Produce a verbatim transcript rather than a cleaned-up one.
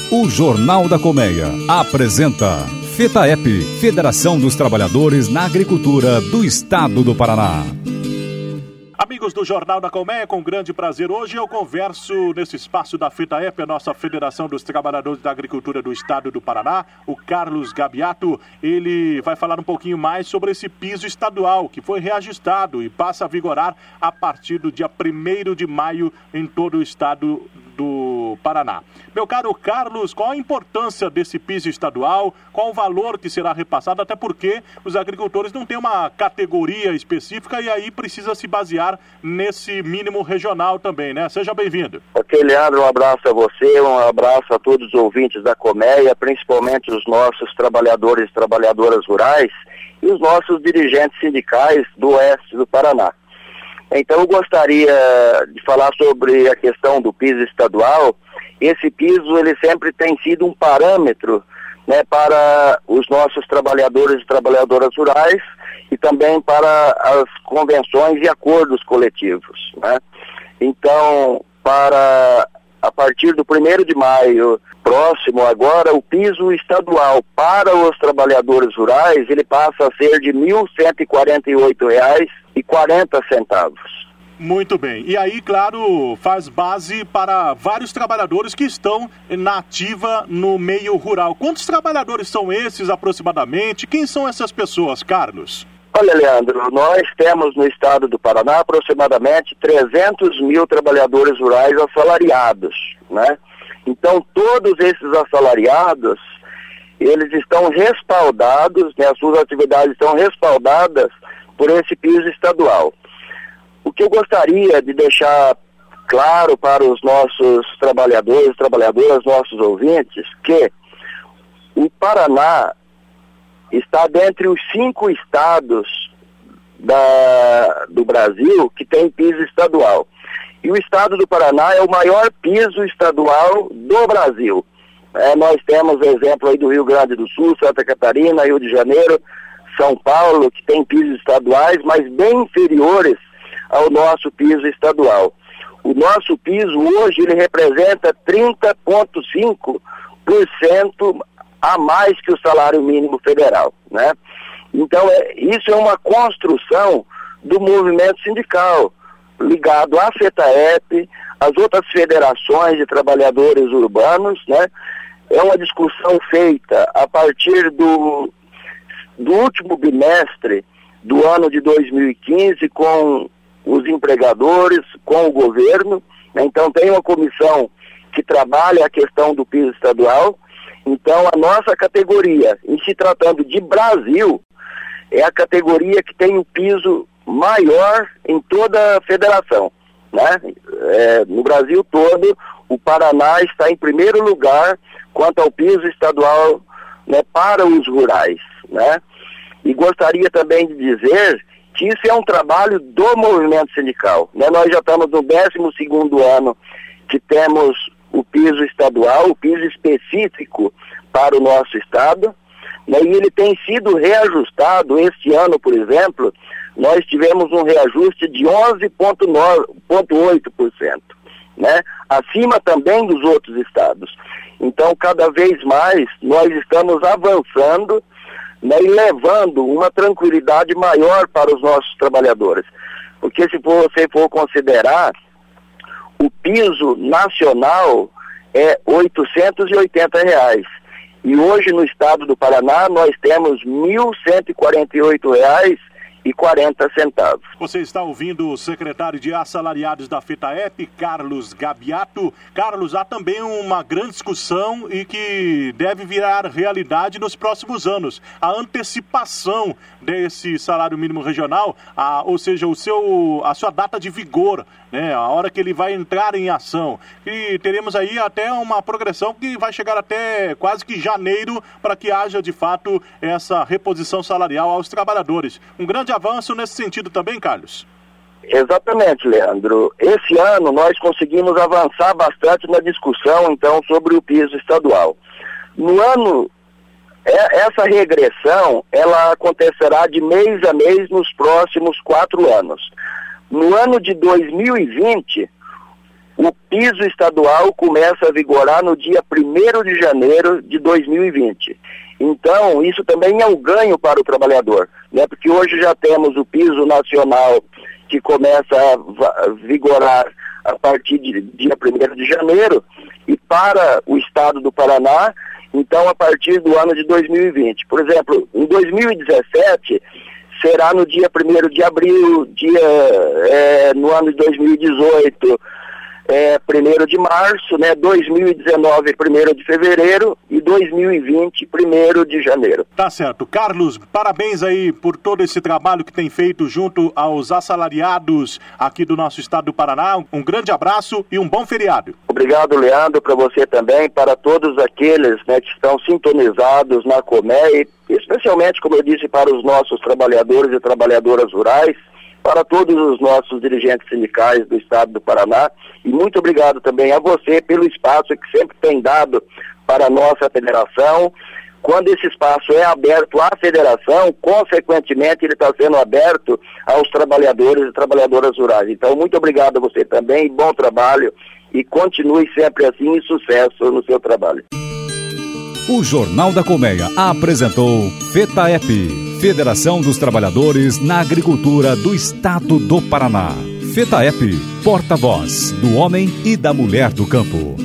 O Jornal da Colmeia apresenta FETAEP, Federação dos Trabalhadores na Agricultura do Estado do Paraná. Amigos do Jornal da Colmeia, com grande prazer, hoje eu converso nesse espaço da FETAEP, a nossa Federação dos Trabalhadores da Agricultura do Estado do Paraná, o Carlos Gabiato. Ele vai falar um pouquinho mais sobre esse piso estadual que foi reajustado e passa a vigorar a partir do dia primeiro de maio em todo o estado do Paraná. Meu caro Carlos, qual a importância desse piso estadual? Qual o valor que será repassado? Até porque os agricultores não têm uma categoria específica e aí precisa se basear nesse mínimo regional também, né? Seja bem-vindo. Ok, Leandro, um abraço a você, um abraço a todos os ouvintes da Colmeia, principalmente os nossos trabalhadores e trabalhadoras rurais e os nossos dirigentes sindicais do oeste do Paraná. Então eu gostaria de falar sobre a questão do piso estadual. Esse piso ele sempre tem sido um parâmetro, né, para os nossos trabalhadores e trabalhadoras rurais e também para as convenções e acordos coletivos, né? Então, para a partir do primeiro de maio próximo agora, o piso estadual para os trabalhadores rurais, ele passa a ser de mil cento e quarenta e oito reais e quarenta centavos. Muito bem. E aí, claro, faz base para vários trabalhadores que estão na ativa no meio rural. Quantos trabalhadores são esses aproximadamente? Quem são essas pessoas, Carlos? Olha, Leandro, nós temos no estado do Paraná aproximadamente trezentos mil trabalhadores rurais assalariados, né? Então, todos esses assalariados, eles estão respaldados, né, as suas atividades estão respaldadas por esse piso estadual. O que eu gostaria de deixar claro para os nossos trabalhadores, trabalhadoras, nossos ouvintes, que o Paraná está dentre os cinco estados da, do Brasil que tem piso estadual. E o estado do Paraná é o maior piso estadual do Brasil. É, nós temos exemplo aí do Rio Grande do Sul, Santa Catarina, Rio de Janeiro, São Paulo, que tem pisos estaduais, mas bem inferiores ao nosso piso estadual. O nosso piso hoje ele representa trinta vírgula cinco por cento a mais que o salário mínimo federal, né? Então, é, isso é uma construção do movimento sindical, ligado à FETAEP, às outras federações de trabalhadores urbanos, né? É uma discussão feita a partir do, do último bimestre do ano de dois mil e quinze com os empregadores, com o governo, né? Então tem uma comissão que trabalha a questão do piso estadual. Então a nossa categoria, em se tratando de Brasil, é a categoria que tem o piso maior em toda a federação, né? É, no Brasil todo, o Paraná está em primeiro lugar quanto ao piso estadual, né, para os rurais, né? E gostaria também de dizer que isso é um trabalho do movimento sindical, né? Nós já estamos no décimo segundo ano que temos o piso estadual, o piso específico para o nosso estado, né? E ele tem sido reajustado. Este ano, por exemplo, nós tivemos um reajuste de onze vírgula oito por cento, né? Acima também dos outros estados. Então, cada vez mais, nós estamos avançando, né, e levando uma tranquilidade maior para os nossos trabalhadores. Porque se for, você for considerar, o piso nacional é oitocentos e oitenta reais. E hoje no estado do Paraná nós temos mil cento e quarenta e oito reais e quarenta centavos. Você está ouvindo o secretário de Assalariados da FETAEP, Carlos Gabiato. Carlos, há também uma grande discussão e que deve virar realidade nos próximos anos. A antecipação desse salário mínimo regional, a, ou seja, o seu, a sua data de vigor, né, a hora que ele vai entrar em ação. E teremos aí até uma progressão que vai chegar até quase que janeiro para que haja de fato essa reposição salarial aos trabalhadores. Um grande avanço nesse sentido também, Carlos? Exatamente, Leandro. Esse ano nós conseguimos avançar bastante na discussão, então, sobre o piso estadual. No ano, essa regressão, ela acontecerá de mês a mês nos próximos quatro anos. No ano de dois mil e vinte, O piso estadual começa a vigorar no dia primeiro de janeiro de dois mil e vinte. Então, isso também é um ganho para o trabalhador, né? Porque hoje já temos o piso nacional que começa a vigorar a partir de dia primeiro de janeiro, e para o estado do Paraná, então, a partir do ano de dois mil e vinte. Por exemplo, em dois mil e dezessete, será no dia primeiro de abril, dia, é, no ano de dois mil e dezoito, é, primeiro de março, né, dois mil e dezenove, primeiro de fevereiro, e dois mil e vinte, primeiro de janeiro. Tá certo. Carlos, parabéns aí por todo esse trabalho que tem feito junto aos assalariados aqui do nosso estado do Paraná. Um grande abraço e um bom feriado. Obrigado, Leandro, para você também, para todos aqueles, né, que estão sintonizados na Colmeia, especialmente, como eu disse, para os nossos trabalhadores e trabalhadoras rurais, para todos os nossos dirigentes sindicais do estado do Paraná, e muito obrigado também a você pelo espaço que sempre tem dado para a nossa federação. Quando esse espaço é aberto à federação, consequentemente ele está sendo aberto aos trabalhadores e trabalhadoras rurais. Então, muito obrigado a você também, bom trabalho, e continue sempre assim, e sucesso no seu trabalho. O Jornal da Colmeia apresentou FETAEP, Federação dos Trabalhadores na Agricultura do Estado do Paraná. FETAEP, porta-voz do homem e da mulher do campo.